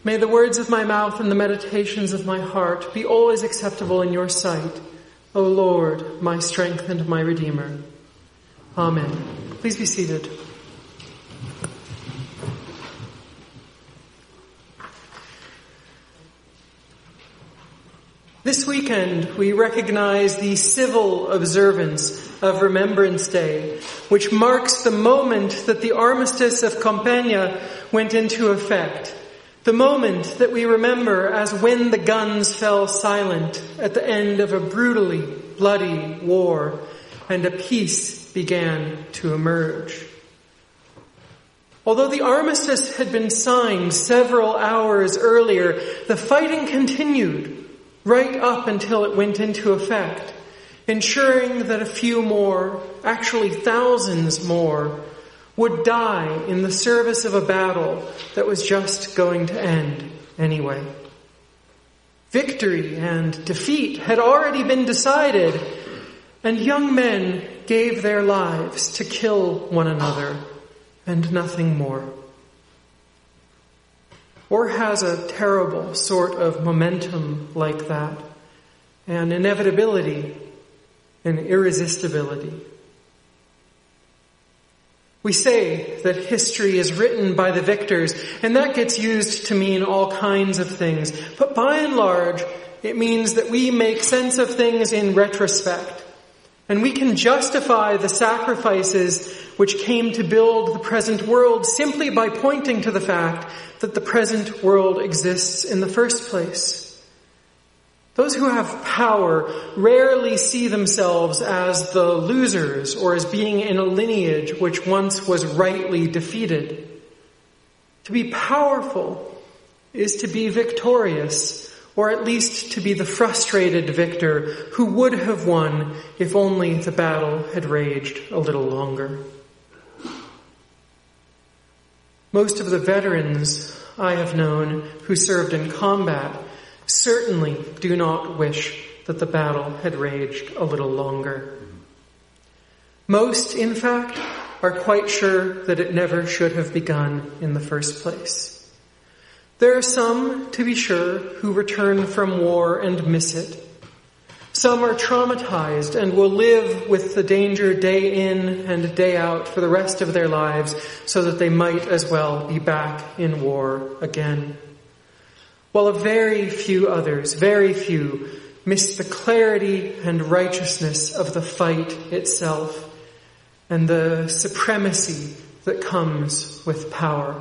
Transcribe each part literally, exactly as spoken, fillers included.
May the words of my mouth and the meditations of my heart be always acceptable in your sight, O Lord, my strength and my Redeemer. Amen. Please be seated. This weekend, we recognize the civil observance of Remembrance Day, which marks the moment that the armistice of Compiègne went into effect. The moment that we remember as when the guns fell silent at the end of a brutally bloody war and a peace began to emerge. Although the armistice had been signed several hours earlier, the fighting continued right up until it went into effect, ensuring that a few more, actually thousands more, would die in the service of a battle that was just going to end anyway. Victory and defeat had already been decided, and young men gave their lives to kill one another and nothing more. War has a terrible sort of momentum like that, an inevitability, an irresistibility. We say that history is written by the victors, and that gets used to mean all kinds of things. But by and large, it means that we make sense of things in retrospect. And we can justify the sacrifices which came to build the present world simply by pointing to the fact that the present world exists in the first place. Those who have power rarely see themselves as the losers or as being in a lineage which once was rightly defeated. To be powerful is to be victorious, or at least to be the frustrated victor who would have won if only the battle had raged a little longer. Most of the veterans I have known who served in combat certainly do not wish that the battle had raged a little longer. Most, in fact, are quite sure that it never should have begun in the first place. There are some, to be sure, who return from war and miss it. Some are traumatized and will live with the danger day in and day out for the rest of their lives so that they might as well be back in war again. While a very few others, very few, miss the clarity and righteousness of the fight itself and the supremacy that comes with power.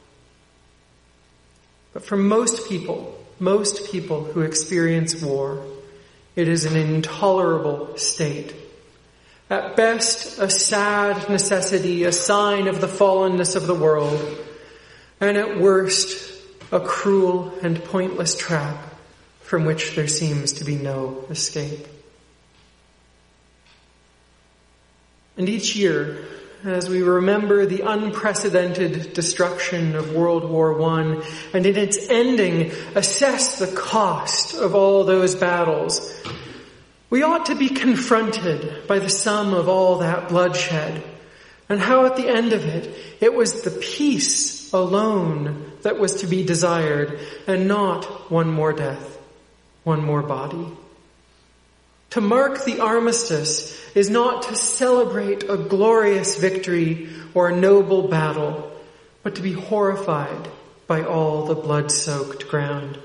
But for most people, most people who experience war, it is an intolerable state. At best, a sad necessity, a sign of the fallenness of the world, and at worst, a cruel and pointless trap from which there seems to be no escape. And each year, as we remember the unprecedented destruction of World War One, and in its ending, assess the cost of all those battles, we ought to be confronted by the sum of all that bloodshed, and how at the end of it, it was the peace alone that was to be desired, and not one more death, one more body. To mark the armistice is not to celebrate a glorious victory or a noble battle, but to be horrified by all the blood-soaked ground.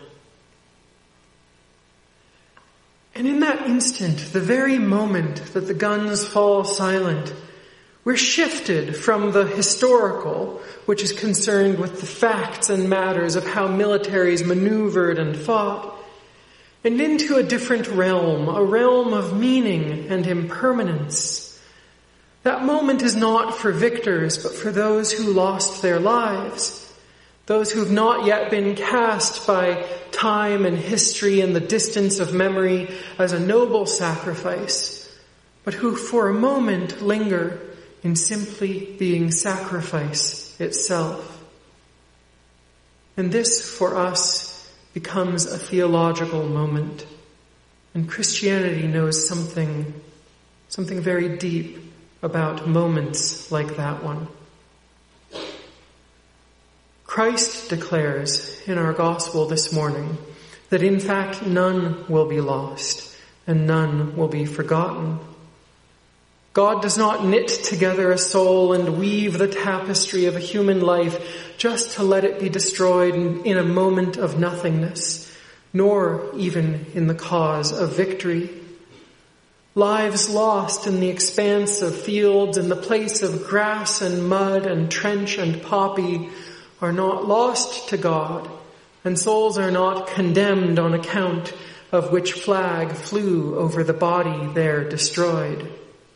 And in that instant, the very moment that the guns fall silent, we're shifted from the historical, which is concerned with the facts and matters of how militaries maneuvered and fought, and into a different realm, a realm of meaning and impermanence. That moment is not for victors, but for those who lost their lives, those who've not yet been cast by time and history and the distance of memory as a noble sacrifice, but who for a moment linger in simply being sacrifice itself. And this, for us, becomes a theological moment. And Christianity knows something, something very deep about moments like that one. Christ declares in our gospel this morning that in fact none will be lost and none will be forgotten. God does not knit together a soul and weave the tapestry of a human life just to let it be destroyed in a moment of nothingness, nor even in the cause of victory. Lives lost in the expanse of fields, in the place of grass and mud and trench and poppy, are not lost to God, and souls are not condemned on account of which flag flew over the body there destroyed.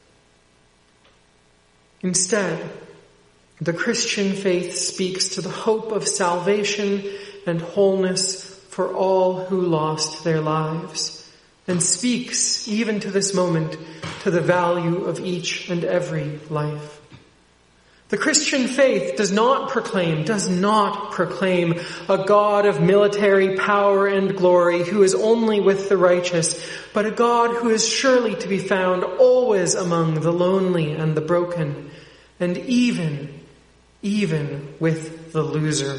Instead, the Christian faith speaks to the hope of salvation and wholeness for all who lost their lives, and speaks, even to this moment, to the value of each and every life. The Christian faith does not proclaim, does not proclaim a God of military power and glory who is only with the righteous, but a God who is surely to be found always among the lonely and the broken, and even, even with the loser.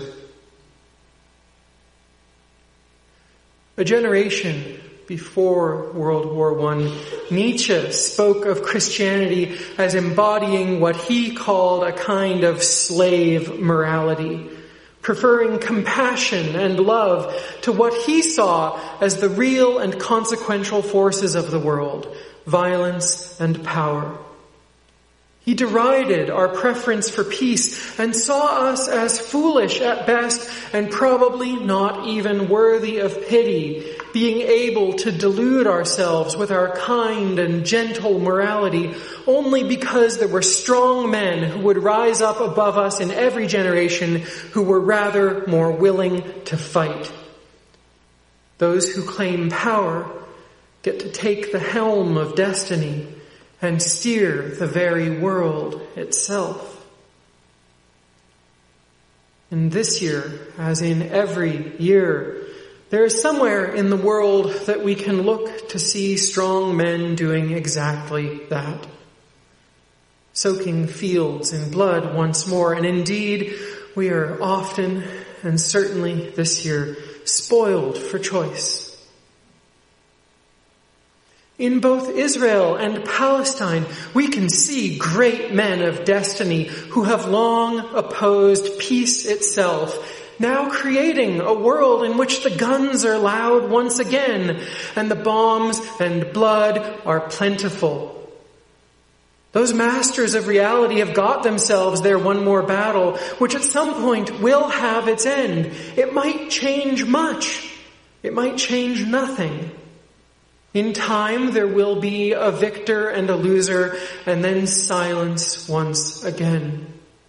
A generation before World War One, Nietzsche spoke of Christianity as embodying what he called a kind of slave morality, preferring compassion and love to what he saw as the real and consequential forces of the world, violence and power. He derided our preference for peace and saw us as foolish at best and probably not even worthy of pity, being able to delude ourselves with our kind and gentle morality only because there were strong men who would rise up above us in every generation who were rather more willing to fight. Those who claim power get to take the helm of destiny and steer the very world itself. And this year, as in every year, there is somewhere in the world that we can look to see strong men doing exactly that. Soaking fields in blood once more, and indeed, we are often, and certainly this year, spoiled for choice. In both Israel and Palestine, we can see great men of destiny who have long opposed peace itself, now creating a world in which the guns are loud once again and the bombs and blood are plentiful. Those masters of reality have got themselves their one more battle, which at some point will have its end. It might change much. It might change nothing. In time, there will be a victor and a loser, and then silence once again.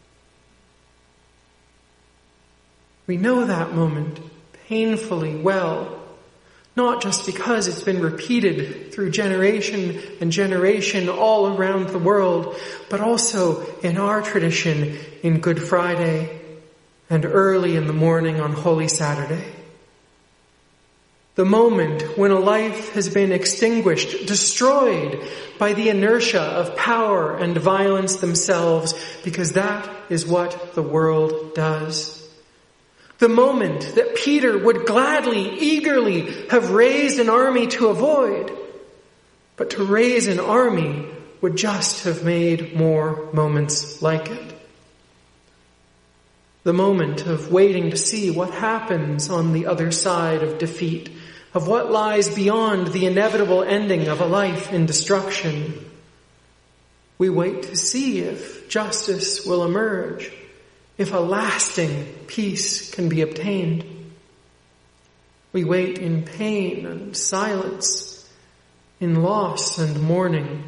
We know that moment painfully well, not just because it's been repeated through generation and generation all around the world, but also in our tradition in Good Friday and early in the morning on Holy Saturday. The moment when a life has been extinguished, destroyed by the inertia of power and violence themselves, because that is what the world does. The moment that Peter would gladly, eagerly have raised an army to avoid, but to raise an army would just have made more moments like it. The moment of waiting to see what happens on the other side of defeat, of what lies beyond the inevitable ending of a life in destruction. We wait to see if justice will emerge, if a lasting peace can be obtained. We wait in pain and silence, in loss and mourning.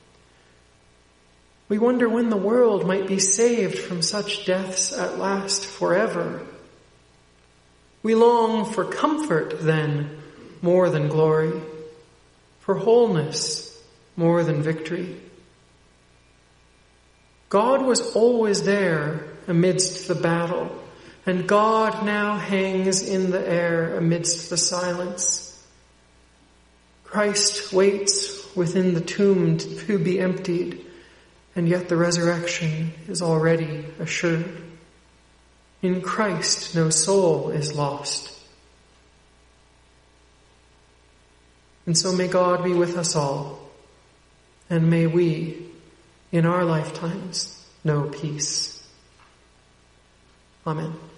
We wonder when the world might be saved from such deaths at last forever. We long for comfort then, more than glory, for wholeness more than victory. God was always there amidst the battle, and God now hangs in the air amidst the silence. Christ waits within the tomb to be emptied, and yet the resurrection is already assured. In Christ no soul is lost. And so may God be with us all, and may we, in our lifetimes, know peace. Amen.